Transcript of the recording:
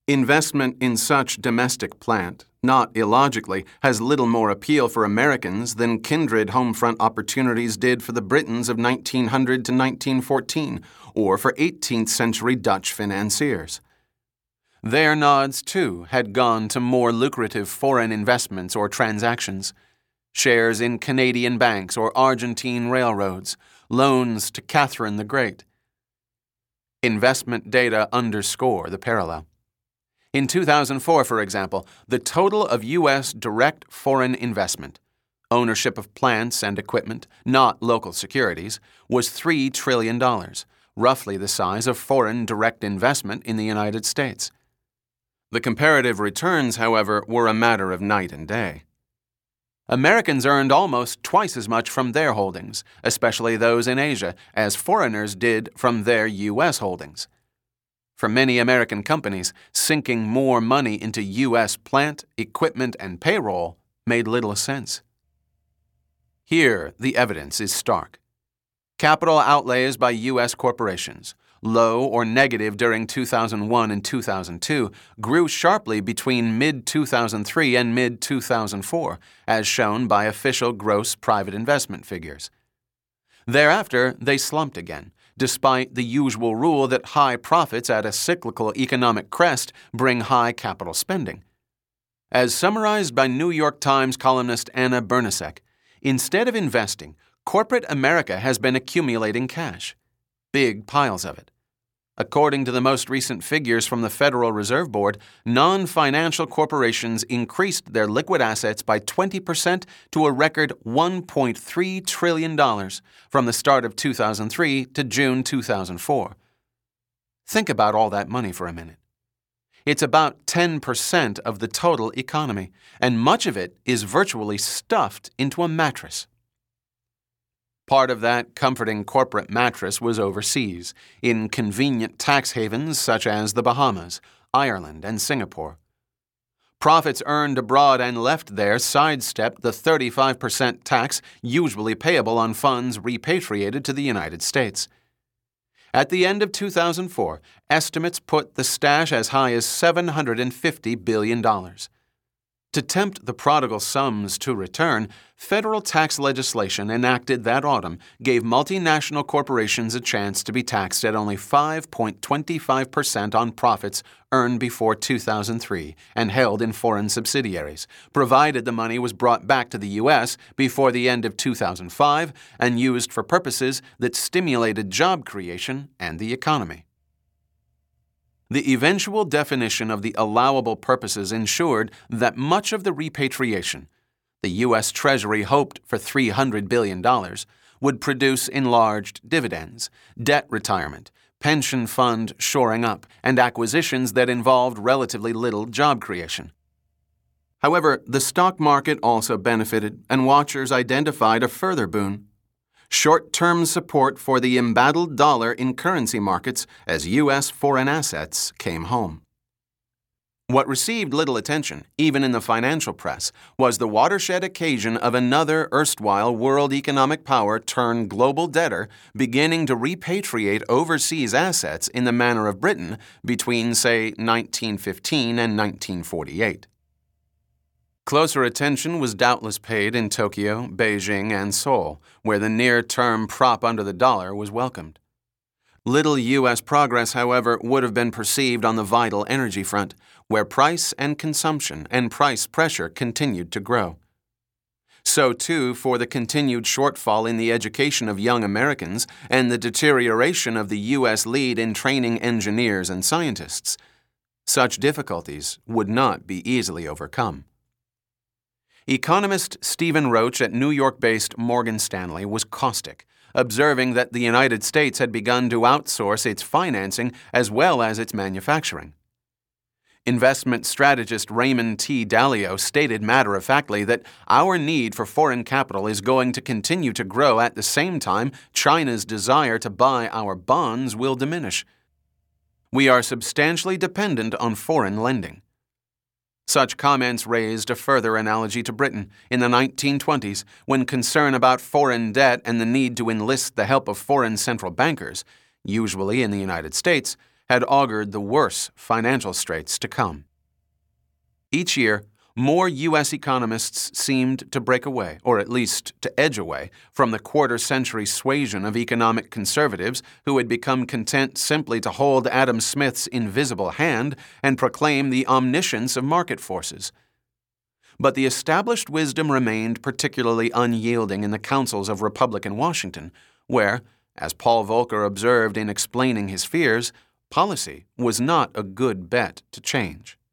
Investment in such domestic plant, not illogically, has little more appeal for Americans than kindred homefront opportunities did for the Britons of 1900 to 1914, or for 18th century Dutch financiers. Their nods, too, had gone to more lucrative foreign investments or transactions: shares in Canadian banks or Argentine railroads, loans to Catherine the Great. Investment data underscore the parallel. In 2004, for example, the total of U.S. direct foreign investment, ownership of plants and equipment, not local securities, was $3 trillion, roughly the size of foreign direct investment in the United States. The comparative returns, however, were a matter of night and day. Americans earned almost twice as much from their holdings, especially those in Asia, as foreigners did from their U.S. holdings. For many American companies, sinking more money into U.S. plant, equipment, and payroll made little sense. Here, the evidence is stark. Capital outlays by U.S. corporations, low or negative during 2001 and 2002, grew sharply between mid-2003 and mid-2004, as shown by official gross private investment figures. Thereafter, they slumped again, despite the usual rule that high profits at a cyclical economic crest bring high capital spending. As summarized by New York Times columnist Anna Bernasek, instead of investing, corporate America has been accumulating cash, big piles of it. According to the most recent figures from the Federal Reserve Board, non-financial corporations increased their liquid assets by 20% to a record $1.3 trillion from the start of 2003 to June 2004. Think about all that money for a minute. It's about 10% of the total economy, and much of it is virtually stuffed into a mattress. Part of that comforting corporate mattress was overseas, in convenient tax havens such as the Bahamas, Ireland, and Singapore. Profits earned abroad and left there sidestepped the 35% tax usually payable on funds repatriated to the United States. At the end of 2004, estimates put the stash as high as $750 billion. To tempt the prodigal sums to return, federal tax legislation enacted that autumn gave multinational corporations a chance to be taxed at only 5.25% on profits earned before 2003 and held in foreign subsidiaries, provided the money was brought back to the U.S. before the end of 2005 and used for purposes that stimulated job creation and the economy. The eventual definition of the allowable purposes ensured that much of the repatriation, the U.S. Treasury hoped for $300 billion, would produce enlarged dividends, debt retirement, pension fund shoring up, and acquisitions that involved relatively little job creation. However, the stock market also benefited, and watchers identified a further boon: short-term support for the embattled dollar in currency markets as U.S. foreign assets came home. What received little attention, even in the financial press, was the watershed occasion of another erstwhile world economic power turned global debtor beginning to repatriate overseas assets in the manner of Britain between, say, 1915 and 1948. Closer attention was doubtless paid in Tokyo, Beijing, and Seoul, where the near-term prop under the dollar was welcomed. Little U.S. progress, however, would have been perceived on the vital energy front, where price and consumption and price pressure continued to grow. So, too, for the continued shortfall in the education of young Americans and the deterioration of the U.S. lead in training engineers and scientists. Such difficulties would not be easily overcome. Economist Stephen Roach at New York-based Morgan Stanley was caustic, observing that the United States had begun to outsource its financing as well as its manufacturing. Investment strategist Raymond T. Dalio stated matter-of-factly that our need for foreign capital is going to continue to grow at the same time China's desire to buy our bonds will diminish. We are substantially dependent on foreign lending. Such comments raised a further analogy to Britain in the 1920s, when concern about foreign debt and the need to enlist the help of foreign central bankers, usually in the United States, had augured the worse financial straits to come. Each year, more U.S. economists seemed to break away, or at least to edge away, from the quarter-century suasion of economic conservatives who had become content simply to hold Adam Smith's invisible hand and proclaim the omniscience of market forces. But the established wisdom remained particularly unyielding in the councils of Republican Washington, where, as Paul Volcker observed in explaining his fears, policy was not a good bet to change.